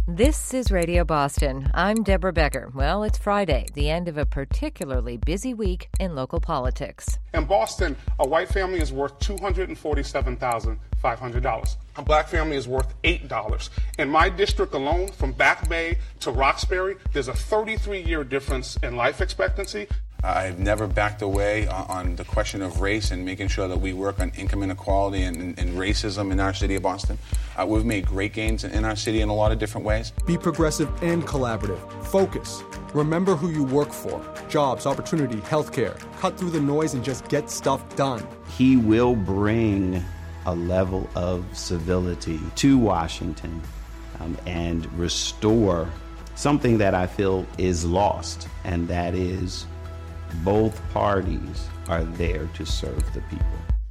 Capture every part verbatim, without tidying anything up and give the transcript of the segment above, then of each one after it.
This is Radio Boston. I'm Deborah Becker. Well, it's Friday, the end of a particularly busy week in local politics. In Boston, a white family is worth two hundred forty-seven thousand five hundred dollars. A black family is worth eight dollars. In my district alone, from Back Bay to Roxbury, there's a thirty-three year difference in life expectancy. I've never backed away on the question of race and making sure that we work on income inequality and, and racism in our city of Boston. Uh, we've made great gains in our city in a lot of different ways. Be progressive and collaborative. Focus. Remember who you work for. Jobs, opportunity, healthcare. Cut through the noise and just get stuff done. He will bring a level of civility to Washington um, and restore something that I feel is lost, and that is both parties are there to serve the people.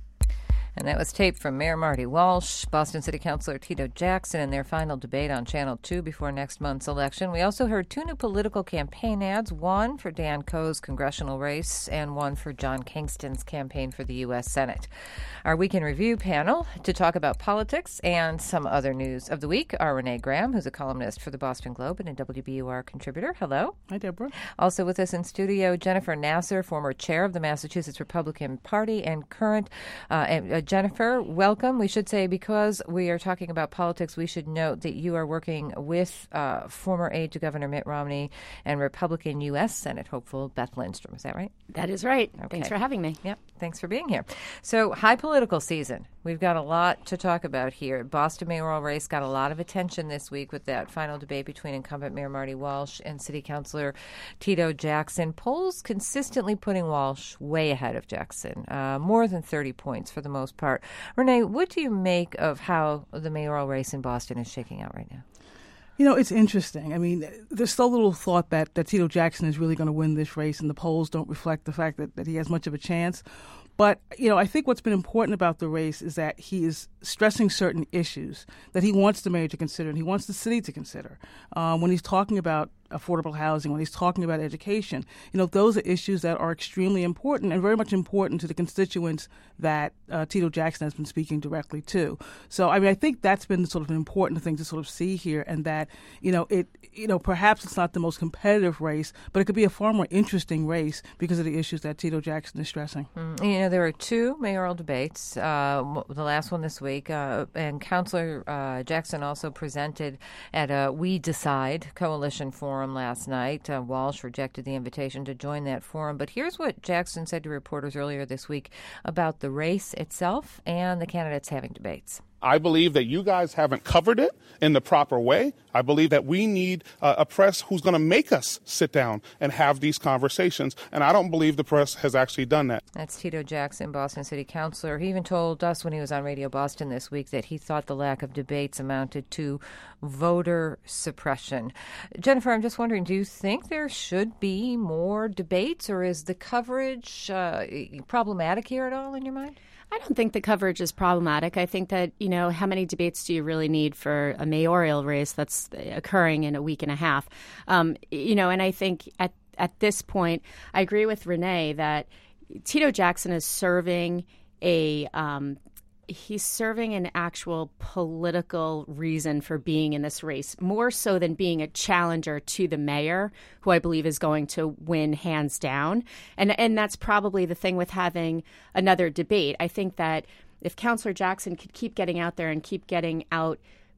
And that was tape from Mayor Marty Walsh, Boston City Councilor Tito Jackson in their final debate on Channel two before next month's election. We also heard two new political campaign ads, one for Dan Coe's congressional race and one for John Kingston's campaign for the U S Senate. Our Week in Review panel to talk about politics and some other news of the week are Renee Graham, who's a columnist for the Boston Globe and a W B U R contributor. Hello. Hi, Deborah. Also with us in studio, Jennifer Nasser, former chair of the Massachusetts Republican Party and current uh, uh, Jennifer, welcome. We should say, because we are talking about politics, we should note that you are working with uh, former aide to Governor Mitt Romney and Republican U S Senate hopeful Beth Lindstrom. Is that right? That is right. Okay. Thanks for having me. Yep. Thanks for being here. So, high political season. We've got a lot to talk about here. Boston mayoral race got a lot of attention this week with that final debate between incumbent Mayor Marty Walsh and City Councilor Tito Jackson. Polls consistently putting Walsh way ahead of Jackson, uh, more than thirty points for the most part. Renee, what do you make of how the mayoral race in Boston is shaking out right now? You know, it's interesting. I mean, there's so little thought that, that Tito Jackson is really going to win this race, and the polls don't reflect the fact that, that he has much of a chance. But, you know, I think what's been important about the race is that he is stressing certain issues that he wants the mayor to consider and he wants the city to consider. Um, when he's talking about affordable housing, when he's talking about education, you know, those are issues that are extremely important and very much important to the constituents that uh, Tito Jackson has been speaking directly to. So, I mean, I think that's been sort of an important thing to sort of see here, and that, you know, it, you know, perhaps it's not the most competitive race, but it could be a far more interesting race because of the issues that Tito Jackson is stressing. Mm, you know, there are two mayoral debates, uh, the last one this week, uh, and Councilor uh, Jackson also presented at a We Decide coalition forum last night. Uh, Walsh rejected the invitation to join that forum, but here's what Jackson said to reporters earlier this week about the race itself and the candidates having debates. I believe that you guys haven't covered it in the proper way. I believe that we need uh, a press who's going to make us sit down and have these conversations, and I don't believe the press has actually done that. That's Tito Jackson, Boston City Councilor. He even told us when he was on Radio Boston this week that he thought the lack of debates amounted to voter suppression. Jennifer, I'm just wondering, do you think there should be more debates, or is the coverage uh, problematic here at all in your mind? I don't think the coverage is problematic. I think that, you know, how many debates do you really need for a mayoral race that's occurring in a week and a half? Um, you know, and I think at, at this point, I agree with Renee that Tito Jackson is serving a um, he's serving an actual political reason for being in this race, more so than being a challenger to the mayor, who I believe is going to win hands down. And and that's probably the thing with having another debate. I think that if Councilor Jackson could keep getting out there and keep getting out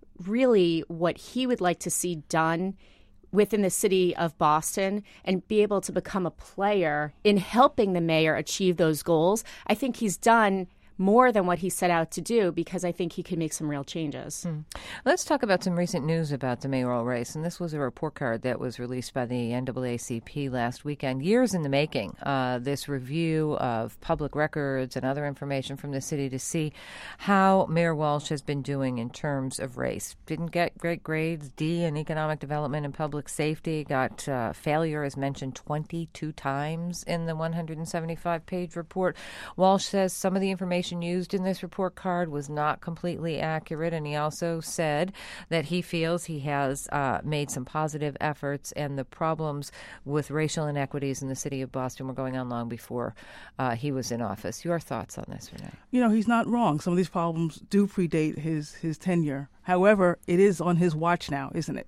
really what he would like to see done within the city of Boston and be able to become a player in helping the mayor achieve those goals, I think he's done more than what he set out to do, because I think he can make some real changes. Hmm. Let's talk about some recent news about the mayoral race. And this was a report card that was released by the N double A C P last weekend. Years in the making, uh, this review of public records and other information from the city to see how Mayor Walsh has been doing in terms of race. Didn't get great grades, D in economic development and public safety, got uh, failure as mentioned twenty-two times in the one hundred seventy-five page report. Walsh says some of the information used in this report card was not completely accurate, and he also said that he feels he has uh, made some positive efforts, and the problems with racial inequities in the city of Boston were going on long before uh, he was in office. Your thoughts on this, Renee? You know, he's not wrong. Some of these problems do predate his, his tenure. However, it is on his watch now, isn't it?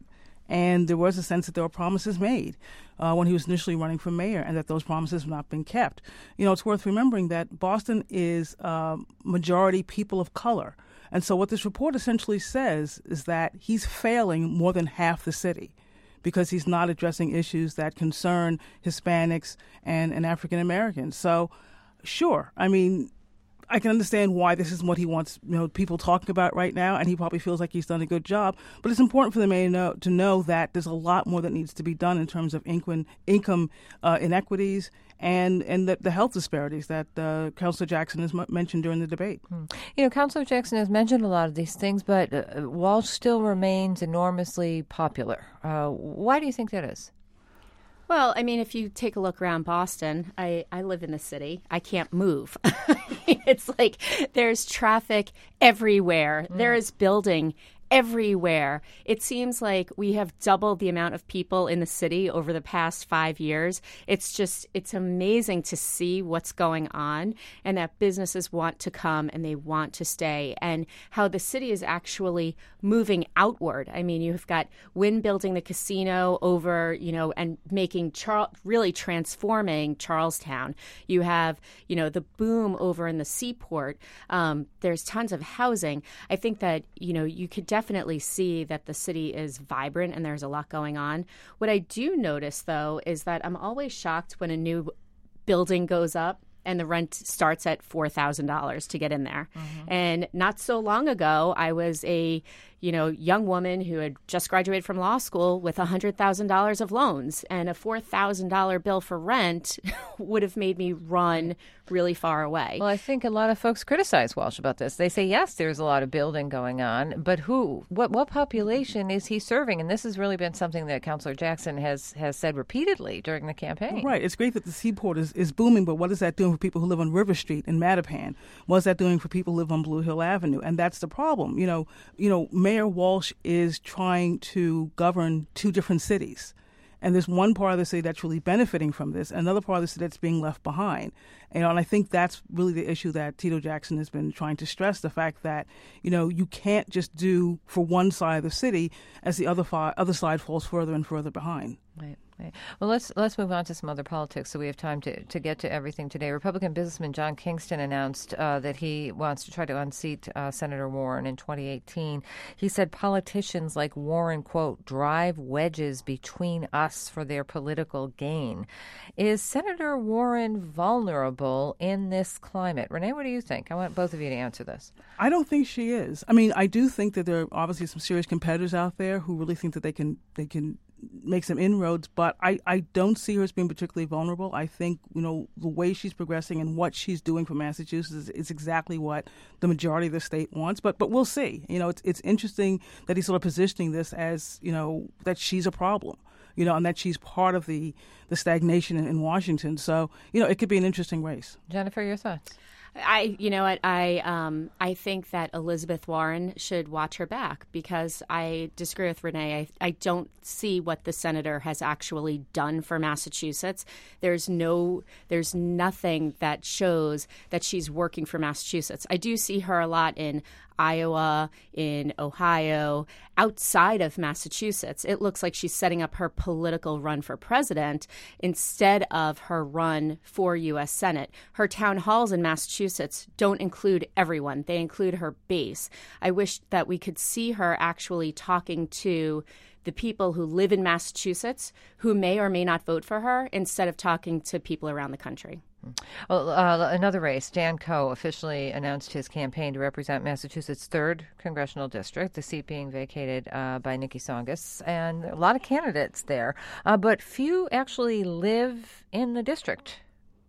And there was a sense that there were promises made uh, when he was initially running for mayor, and that those promises have not been kept. You know, it's worth remembering that Boston is uh, majority people of color. And so what this report essentially says is that he's failing more than half the city because he's not addressing issues that concern Hispanics and, and African Americans. So, sure, I mean, I can understand why this is what he wants, you know, people talking about right now, and he probably feels like he's done a good job. But it's important for the mayor to know, to know that there's a lot more that needs to be done in terms of income, income uh, inequities and and the, the health disparities that uh, Councilor Jackson has m- mentioned during the debate. Hmm. You know, Councilor Jackson has mentioned a lot of these things, but uh, Walsh still remains enormously popular. Uh, why do you think that is? Well, I mean, if you take a look around Boston, I, I live in the city. I can't move. It's like there's traffic everywhere. Mm. There is building everywhere. It seems like we have doubled the amount of people in the city over the past five years. It's just, it's amazing to see what's going on and that businesses want to come and they want to stay and how the city is actually moving outward. I mean, you've got Wynn building the casino over, you know, and making, Char- really transforming Charlestown. You have, you know, the boom over in the seaport. Um, there's tons of housing. I think that, you know, you could definitely see that the city is vibrant and there's a lot going on. What I do notice, though, is that I'm always shocked when a new building goes up and the rent starts at four thousand dollars to get in there. Mm-hmm. And not so long ago, I was a you know, young woman who had just graduated from law school with one hundred thousand dollars of loans, and a four thousand dollars bill for rent would have made me run really far away. Well, I think a lot of folks criticize Walsh about this. They say, yes, there's a lot of building going on, but who, what what population is he serving? And this has really been something that Councilor Jackson has, has said repeatedly during the campaign. Right. It's great that the seaport is, is booming, but what is that doing for people who live on River Street in Mattapan? What is that doing for people who live on Blue Hill Avenue? And that's the problem. You know, you know, Mayor Walsh is trying to govern two different cities. And there's one part of the city that's really benefiting from this, another part of the city that's being left behind. You know, and I think that's really the issue that Tito Jackson has been trying to stress, the fact that, you know, you can't just do for one side of the city as the other, fi- other side falls further and further behind. Right. Right. Well, let's let's move on to some other politics so we have time to, to get to everything today. Republican businessman John Kingston announced uh, that he wants to try to unseat uh, Senator Warren in twenty eighteen. He said politicians like Warren, quote, drive wedges between us for their political gain. Is Senator Warren vulnerable in this climate? Renee, what do you think? I want both of you to answer this. I don't think she is. I mean, I do think that there are obviously some serious competitors out there who really think that they can they can make some inroads, but I, I don't see her as being particularly vulnerable. I think, you know, the way she's progressing and what she's doing for Massachusetts is, is exactly what the majority of the state wants, but but we'll see. You know, it's it's interesting that he's sort of positioning this as, you know, that she's a problem, you know, and that she's part of the, the stagnation in, in Washington. So, you know, it could be an interesting race. Jennifer, your thoughts? I, you know what, I, um, I think that Elizabeth Warren should watch her back because I disagree with Renee. I, I don't see what the senator has actually done for Massachusetts. There's no, there's nothing that shows that she's working for Massachusetts. I do see her a lot in Iowa, in Ohio, outside of Massachusetts. It looks like she's setting up her political run for president instead of her run for U S Senate. Her town halls in Massachusetts don't include everyone. They include her base. I wish that we could see her actually talking to the people who live in Massachusetts who may or may not vote for her instead of talking to people around the country. Well, uh, another race, Dan Coe officially announced his campaign to represent Massachusetts' third congressional district, the seat being vacated uh, by Nikki Tsongas, and a lot of candidates there, uh, but few actually live in the district.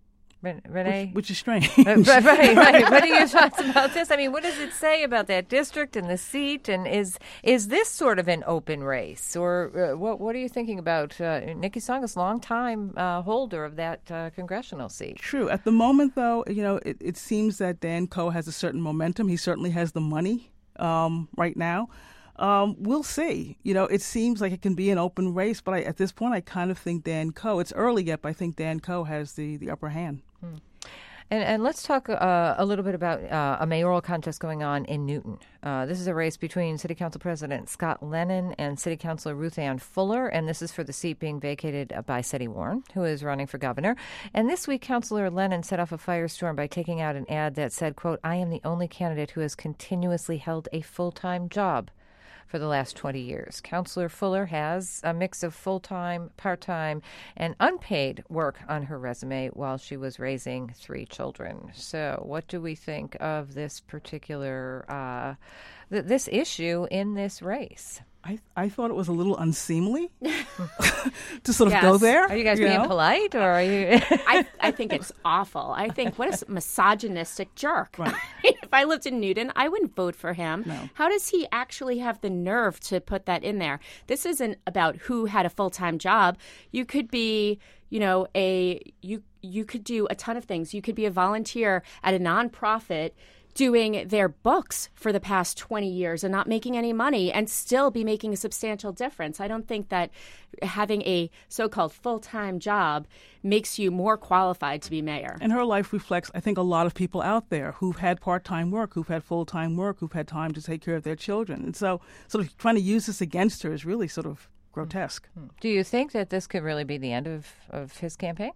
Renee? Which, which is strange. right, right, right. What are your thoughts about this? I mean, what does it say about that district and the seat? And is is this sort of an open race? Or uh, what What are you thinking about uh, Nikki Tsongas, longtime uh, holder of that uh, congressional seat? True. At the moment, though, you know, it, it seems that Dan Coe has a certain momentum. He certainly has the money um, right now. Um, we'll see. You know, it seems like it can be an open race, but I, at this point, I kind of think Dan Coe, it's early yet, but I think Dan Coe has the, the upper hand. Hmm. And, and let's talk uh, a little bit about uh, a mayoral contest going on in Newton. Uh, this is a race between City Council President Scott Lennon and City Councilor Ruth Ann Fuller, and this is for the seat being vacated by Seti Warren, who is running for governor. And this week, Councilor Lennon set off a firestorm by taking out an ad that said, quote, "I am the only candidate who has continuously held a full-time job for the last twenty years. Councilor Fuller has a mix of full-time, part-time, and unpaid work on her resume while she was raising three children." So what do we think of this particular, uh, th- this issue in this race? I, I thought it was a little unseemly to sort of Yes. go there. Are you guys you being know? polite, or are you? I, I think it's awful. I think, what a misogynistic jerk. Right. If I lived in Newton, I wouldn't vote for him. No. How does he actually have the nerve to put that in there? This isn't about who had a full-time job. You could be, you know, a you you could do a ton of things. You could be a volunteer at a nonprofit doing their books for the past twenty years and not making any money and still be making a substantial difference. I don't think that having a so-called full-time job makes you more qualified to be mayor. And her life reflects, I think, a lot of people out there who've had part-time work, who've had full-time work, who've had time to take care of their children. And so sort of trying to use this against her is really sort of grotesque. Do you think that this could really be the end of, of his campaign?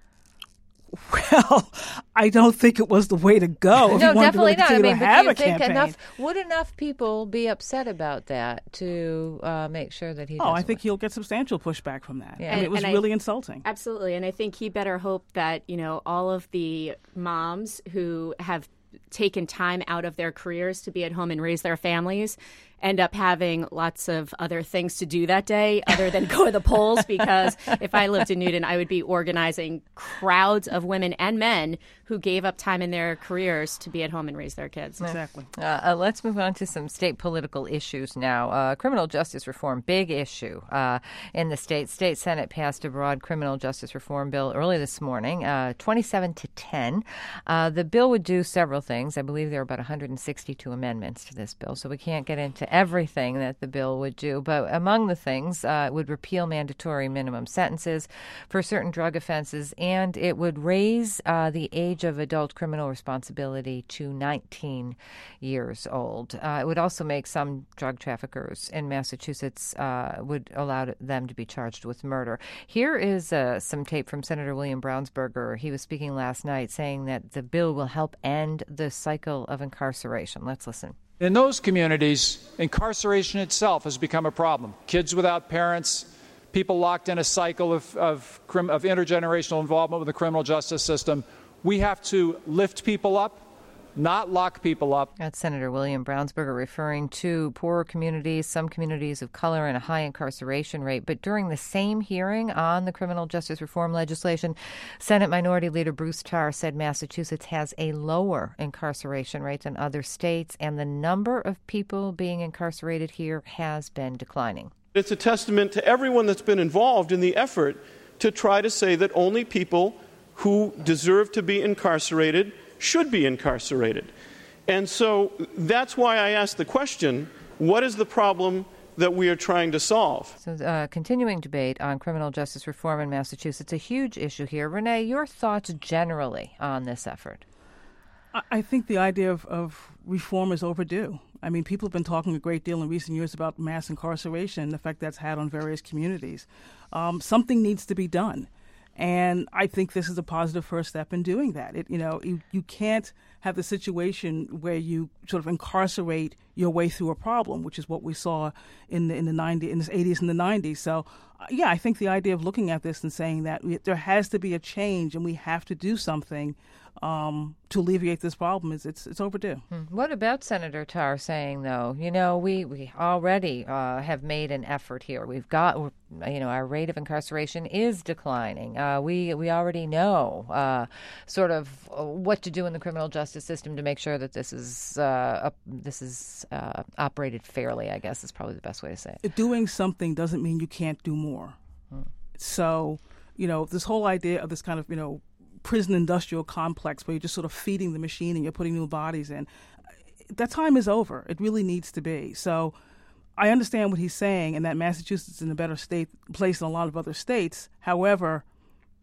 Well, I don't think it was the way to go. If No, you wanted definitely to really not. I continue mean, to but have do you a think campaign. enough? Would enough people be upset about that to uh, make sure that he? Oh, I doesn't think win? he'll get substantial pushback from that. Yeah. I mean, And- it was and I- really insulting. Absolutely. And I think he better hope that, you know, all of the moms who have taken time out of their careers to be at home and raise their families end up having lots of other things to do that day other than go to the polls, because if I lived in Newton, I would be organizing crowds of women and men who gave up time in their careers to be at home and raise their kids. Exactly. Uh, uh, let's move on to some state political issues now. Uh, criminal justice reform, big issue uh, in the state. State Senate passed a broad criminal justice reform bill early this morning, uh, twenty-seven to ten. Uh, the bill would do several things. I believe there are about one hundred sixty-two amendments to this bill, so we can't get into everything that the bill would do. But among the things, uh, it would repeal mandatory minimum sentences for certain drug offenses, and it would raise uh, the age of adult criminal responsibility to nineteen years old. Uh, it would also make some drug traffickers in Massachusetts uh, would allow them to be charged with murder. Here is uh, some tape from Senator William Brownsberger. He was speaking last night saying that the bill will help end the cycle of incarceration. Let's listen. In those communities, incarceration itself has become a problem. Kids without parents, people locked in a cycle of, of, crim- of intergenerational involvement with the criminal justice system. We have to lift people up, not lock people up. That's Senator William Brownsberger referring to poorer communities, some communities of color, and a high incarceration rate. But during the same hearing on the criminal justice reform legislation, Senate Minority Leader Bruce Tarr said Massachusetts has a lower incarceration rate than other states, and the number of people being incarcerated here has been declining. It's a testament to everyone that's been involved in the effort to try to say that only people who deserve to be incarcerated should be incarcerated. And so that's why I asked the question, what is the problem that we are trying to solve? So uh, continuing debate on criminal justice reform in Massachusetts, a huge issue here. Renee, your thoughts generally on this effort? I- I think the idea of, of reform is overdue. I mean, people have been talking a great deal in recent years about mass incarceration and the effect that's had on various communities. Um, something needs to be done. And I think this is a positive first step in doing that. It, you know, you, you can't have the situation where you sort of incarcerate your way through a problem, which is what we saw in the in the nineties, in the eighties and the nineties. So, uh, yeah, I think the idea of looking at this and saying that we, there has to be a change and we have to do something um, to alleviate this problem is it's it's overdue. What about Senator Tarr saying, though, you know, we, we already uh, have made an effort here. We've got, you know, our rate of incarceration is declining. Uh, we we already know uh, sort of what to do in the criminal justice system to make sure that this is uh, up, this is uh, operated fairly, I guess is probably the best way to say it. Doing something doesn't mean you can't do more. Hmm. So, you know, this whole idea of this kind of, you know, prison industrial complex where you're just sort of feeding the machine and you're putting new bodies in, that time is over. It really needs to be. So I understand what he's saying and that Massachusetts is in a better state place than a lot of other states. However,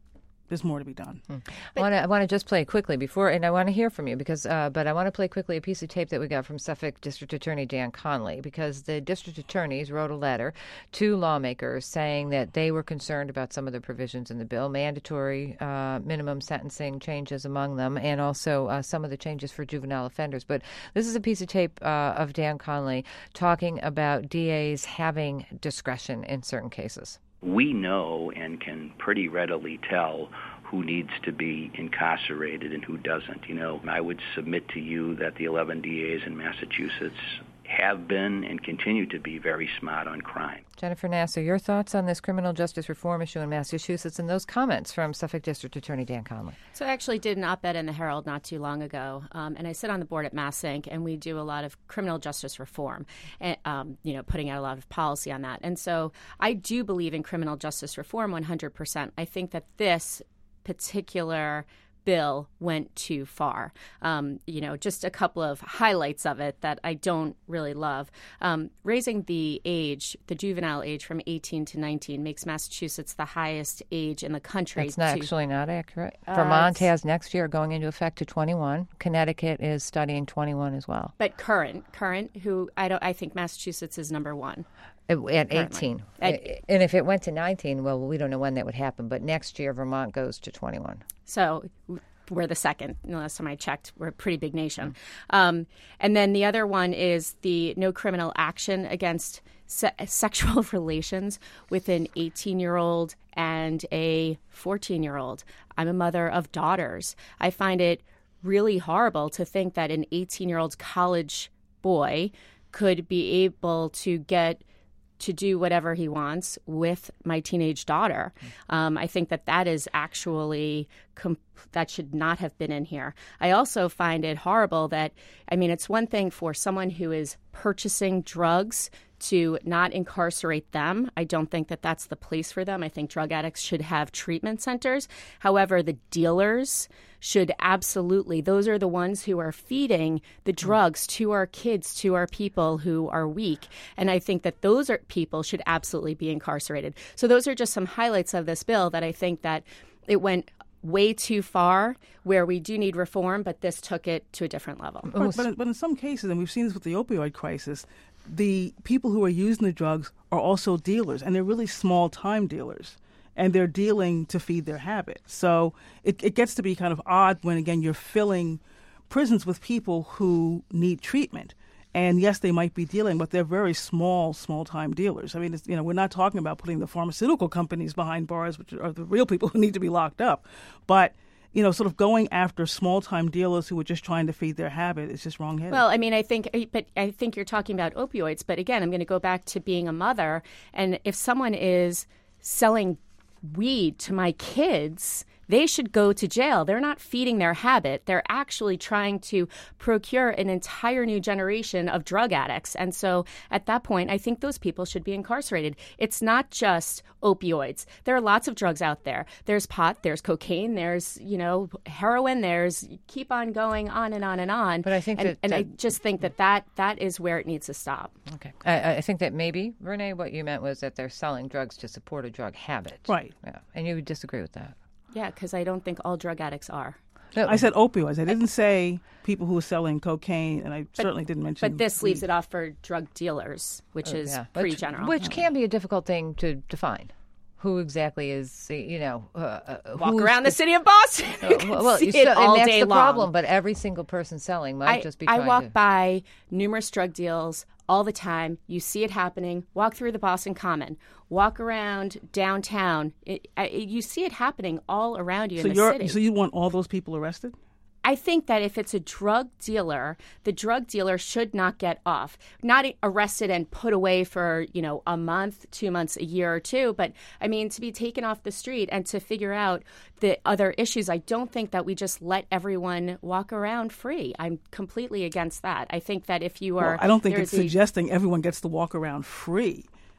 there's more to be done. Hmm. I want to I want to just play quickly before, and I want to hear from you because, uh, but I want to play quickly a piece of tape that we got from Suffolk District Attorney Dan Conley, because the district attorneys wrote a letter to lawmakers saying that they were concerned about some of the provisions in the bill, mandatory uh, minimum sentencing changes among them, and also uh, some of the changes for juvenile offenders. But this is a piece of tape uh, of Dan Conley talking about D As having discretion in certain cases. We know and can pretty readily tell who needs to be incarcerated and who doesn't. You know, I would submit to you that the eleven D As in Massachusetts have been and continue to be very smart on crime. Jennifer Nassar, your thoughts on this criminal justice reform issue in Massachusetts and those comments from Suffolk District Attorney Dan Conley? So I actually did an op-ed in the Herald not too long ago, um, and I sit on the board at MassInc, and we do a lot of criminal justice reform, and, um, you know, putting out a lot of policy on that. And so I do believe in criminal justice reform one hundred percent. I think that this particular bill went too far. Um, you know, just a couple of highlights of it that I don't really love. Um, raising the age, the juvenile age from eighteen to nineteen makes Massachusetts the highest age in the country. That's not to, actually not accurate. Uh, Vermont has next year going into effect to twenty-one. Connecticut is studying twenty-one as well. But current, current, who I don't, I think Massachusetts is number one. At Currently. eighteen. At, and if it went to nineteen, well, we don't know when that would happen. But next year, Vermont goes to twenty-one. So we're the second. The last time I checked, we're a pretty big nation. Um, and then the other one is the no criminal action against se- sexual relations with an eighteen-year-old and a fourteen-year-old. I'm a mother of daughters. I find it really horrible to think that an eighteen-year-old college boy could be able to get to do whatever he wants with my teenage daughter. Um, I think that that is actually, comp- that should not have been in here. I also find it horrible that, I mean, it's one thing for someone who is purchasing drugs to not incarcerate them. I don't think that that's the place for them. I think drug addicts should have treatment centers. However, the dealers should absolutely, those are the ones who are feeding the drugs to our kids, to our people who are weak. And I think that those are people should absolutely be incarcerated. So those are just some highlights of this bill that I think that it went way too far, where we do need reform, but this took it to a different level. But, but, in, but in some cases, and we've seen this with the opioid crisis, the people who are using the drugs are also dealers, and they're really small-time dealers, and they're dealing to feed their habit. So it, it gets to be kind of odd when, again, you're filling prisons with people who need treatment. And yes, they might be dealing, but they're very small, small-time dealers. I mean, it's, you know, we're not talking about putting the pharmaceutical companies behind bars, which are the real people who need to be locked up. But you know, sort of going after small-time dealers who are just trying to feed their habit is just wrong-headed. Well, I mean, I think, but I think you're talking about opioids. But again, I'm going to go back to being a mother. And if someone is selling weed to my kids, they should go to jail. They're not feeding their habit. They're actually trying to procure an entire new generation of drug addicts. And so at that point, I think those people should be incarcerated. It's not just opioids. There are lots of drugs out there. There's pot, there's cocaine, there's, you know, heroin, there's keep on going on and on and on. But I think and, that, and that, I just think that, that that is where it needs to stop. Okay. I, I think that maybe, Renee, what you meant was that they're selling drugs to support a drug habit. Right. Yeah. And you would disagree with that. Yeah, because I don't think all drug addicts are. No. I said opioids. I didn't say people who are selling cocaine, and I but, certainly didn't mention. But this weed. leaves it off for drug dealers, which oh, is yeah. pretty which, general. Which can be a difficult thing to define. Who exactly is, you know, uh, uh, walk around the city of Boston? Uh, well, well see so, it all and that's day the long. problem. But every single person selling might I, just be. I trying walk to... by numerous drug deals all the time. You see it happening. Walk through the Boston Common. Walk around downtown. It, it, you see it happening all around you so in the you're, city. So you want all those people arrested? I think that if it's a drug dealer, the drug dealer should not get off, not arrested and put away for, you know, a month, two months, a year or two. But I mean, to be taken off the street and to figure out the other issues, I don't think that we just let everyone walk around free. I'm completely against that. I think that if you are, well, I don't think it's a, suggesting everyone gets to walk around free.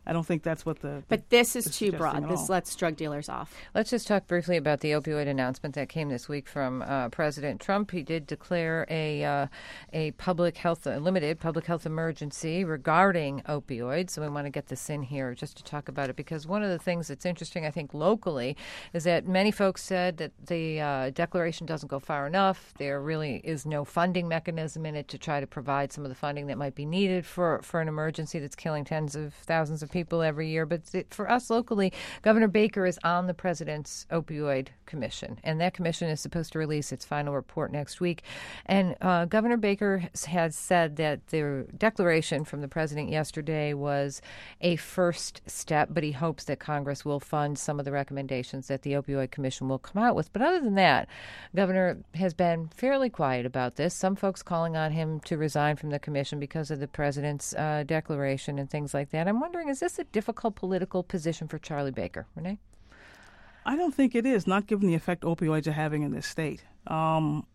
I don't think that's what the. But this is the too broad. This lets drug dealers off. Let's just talk briefly about the opioid announcement that came this week from uh, President Trump. He did declare a uh, a public health, a limited public health emergency regarding opioids. So we want to get this in here just to talk about it, because one of the things that's interesting, I think, locally, is that many folks said that the uh, declaration doesn't go far enough. There really is no funding mechanism in it to try to provide some of the funding that might be needed for, for an emergency that's killing tens of thousands of people every year. But it, for us locally, Governor Baker is on the president's opioid commission, and that commission is supposed to release its final report next week. And uh, Governor Baker has said that the declaration from the president yesterday was a first step, but he hopes that Congress will fund some of the recommendations that the opioid commission will come out with. But other than that, Governor has been fairly quiet about this. Some folks calling on him to resign from the commission because of the president's uh, declaration and things like that. I'm wondering, is this a difficult political position for Charlie Baker? Renee? I don't think it is, not given the effect opioids are having in this state. Um,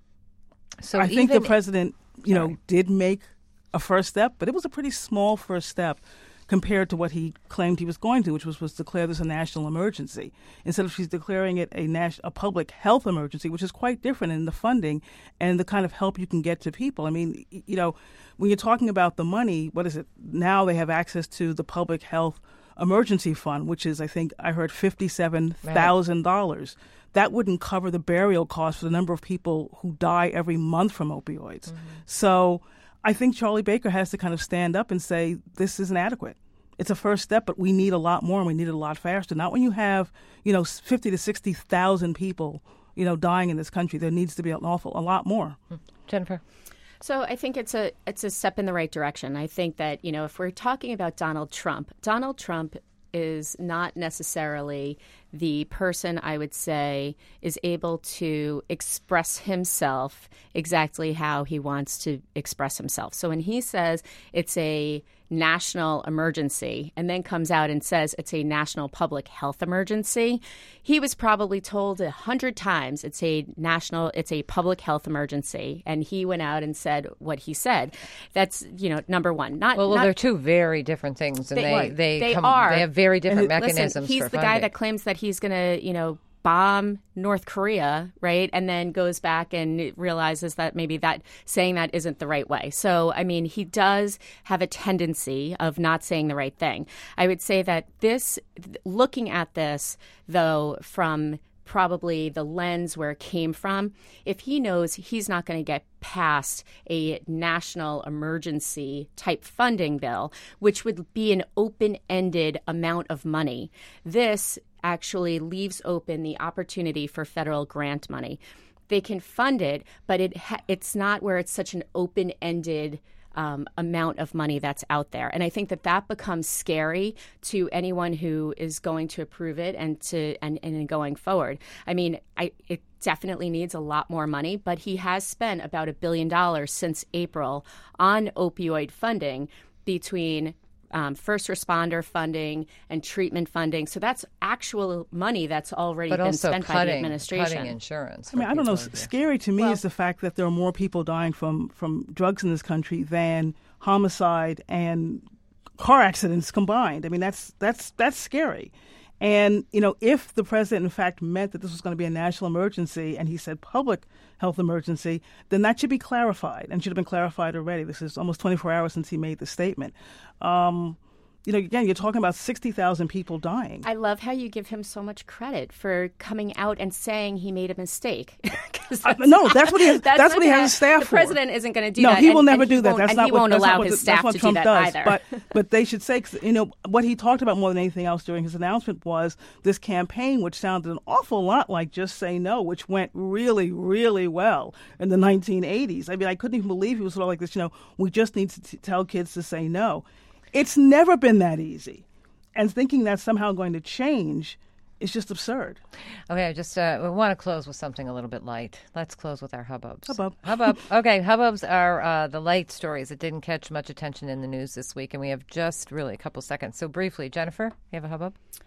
so I think the even, president, you sorry. know, did make a first step, but it was a pretty small first step compared to what he claimed he was going to, which was, was declare this a national emergency. Instead of she's declaring it a nas- a public health emergency, which is quite different in the funding and the kind of help you can get to people. I mean, you know, when you're talking about the money, what is it? Now they have access to the public health emergency fund, which is, I think I heard fifty-seven thousand dollars. Right. That wouldn't cover the burial costs for the number of people who die every month from opioids. Mm-hmm. So I think Charlie Baker has to kind of stand up and say, this isn't adequate. It's a first step, but we need a lot more, and we need it a lot faster. Not when you have, you know, fifty to sixty thousand people, you know, dying in this country. There needs to be an awful, a lot more. Jennifer? So I think it's a it's a step in the right direction. I think that, you know, if we're talking about Donald Trump, Donald Trump is not necessarily the person, I would say, is able to express himself exactly how he wants to express himself. So when he says it's a national emergency and then comes out and says it's a national public health emergency, he was probably told a hundred times it's a national, it's a public health emergency. And he went out and said what he said. That's, you know, number one. Not well, well not, they're two very different things, and they they right. they, they come, are. They have very different and mechanisms. Listen, he's for the funding. guy that claims that he's going to, you know, bomb North Korea, right? And then goes back and realizes that maybe that saying that isn't the right way. So, I mean, he does have a tendency of not saying the right thing. I would say that this, looking at this, though, from probably the lens where it came from, if he knows he's not going to get past a national emergency type funding bill, which would be an open-ended amount of money, this actually leaves open the opportunity for federal grant money. They can fund it, but it ha- it's not where it's such an open-ended Um, amount of money that's out there. And I think that that becomes scary to anyone who is going to approve it and to and, and going forward. I mean, I, it definitely needs a lot more money, but he has spent about a billion dollars since April on opioid funding between Um, first responder funding and treatment funding. So that's actual money that's already but been also spent cutting, by the administration. cutting insurance. I mean, I don't know. Scary to me well, is the fact that there are more people dying from, from drugs in this country than homicide and car accidents combined. I mean, that's that's that's scary. And, you know, if the president, in fact, meant that this was going to be a national emergency and he said public health emergency, then that should be clarified and should have been clarified already. This is almost twenty-four hours since he made the statement. Um, you know, again, you're talking about sixty thousand people dying. I love how you give him so much credit for coming out and saying he made a mistake. that's, uh, no, that's what he has, that's, that's what he has his staff the for. The president isn't going to do no, that. No, he will and, never and do that. That's and not he what, won't that's allow what, his that's staff what to Trump do that does. either. But, but they should say, you know, what he talked about more than anything else during his announcement was this campaign, which sounded an awful lot like Just Say No, which went really, really well in the nineteen eighties. I mean, I couldn't even believe he was sort of like this, you know, we just need to t- tell kids to say no. It's never been that easy. And thinking that's somehow going to change is just absurd. Okay, I just uh, we want to close with something a little bit light. Let's close with our hubbubs. Hubbub. Hubbub. Okay, hubbubs are uh, the light stories that didn't catch much attention in the news this week, and we have just really a couple seconds. So briefly, Jennifer, you have a hubbub?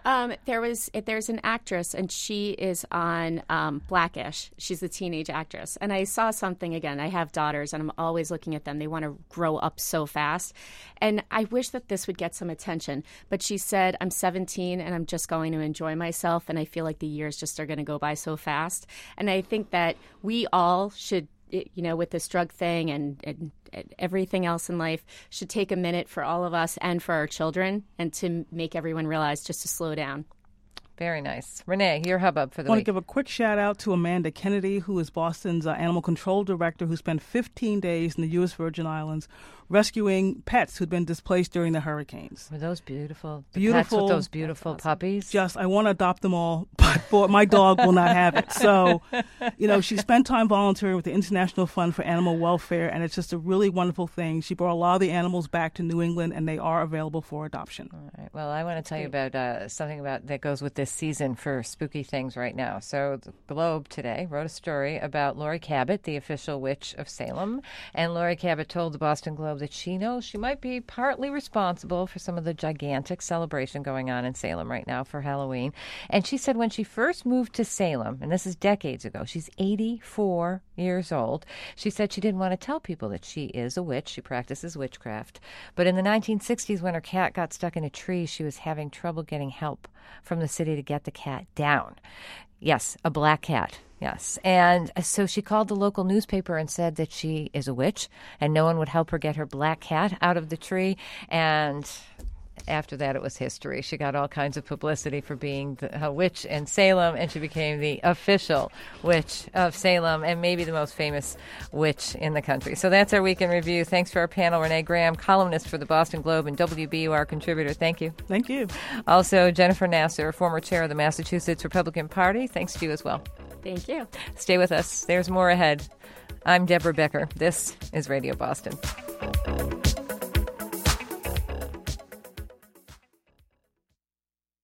Um, there was there's an actress, and she is on um, Blackish. She's a teenage actress, and I saw something again. I have daughters, and I'm always looking at them. They want to grow up so fast, and I wish that this would get some attention. But she said, "I'm seventeen, and I'm just going to enjoy myself, and I feel like the years just are going to go by so fast." And I think that we all should, you know, with this drug thing and, and everything else in life, should take a minute for all of us and for our children, and to make everyone realize just to slow down. Very nice. Renee, your hubbub for the I want week. to give a quick shout out to Amanda Kennedy, who is Boston's uh, animal control director, who spent fifteen days in the U S Virgin Islands rescuing pets who'd been displaced during the hurricanes. Were those beautiful? The Beautiful. pets with those beautiful puppies? Just, I want to adopt them all, but for, my dog will not have it. So, you know, she spent time volunteering with the International Fund for Animal Welfare, and it's just a really wonderful thing. She brought a lot of the animals back to New England, and they are available for adoption. All right. Well, I want to tell you about uh, something about that goes with this season for spooky things right now. So the Globe today wrote a story about Lori Cabot, the official witch of Salem, and Lori Cabot told the Boston Globe that she knows she might be partly responsible for some of the gigantic celebration going on in Salem right now for Halloween. And she said when she first moved to Salem, and this is decades ago, she's eighty-four years old, she said she didn't want to tell people that she is a witch. She practices witchcraft. But in the nineteen sixties, when her cat got stuck in a tree, she was having trouble getting help from the city to get the cat down. Yes, a black cat. Yes. And so she called the local newspaper and said that she is a witch and no one would help her get her black cat out of the tree. And after that, it was history. She got all kinds of publicity for being the, a witch in Salem, and she became the official witch of Salem and maybe the most famous witch in the country. So that's our Week in Review. Thanks for our panel, Renee Graham, columnist for the Boston Globe and W B U R contributor. Thank you. Thank you. Also, Jennifer Nasser, former chair of the Massachusetts Republican Party. Thanks to you as well. Thank you. Stay with us. There's more ahead. I'm Deborah Becker. This is Radio Boston.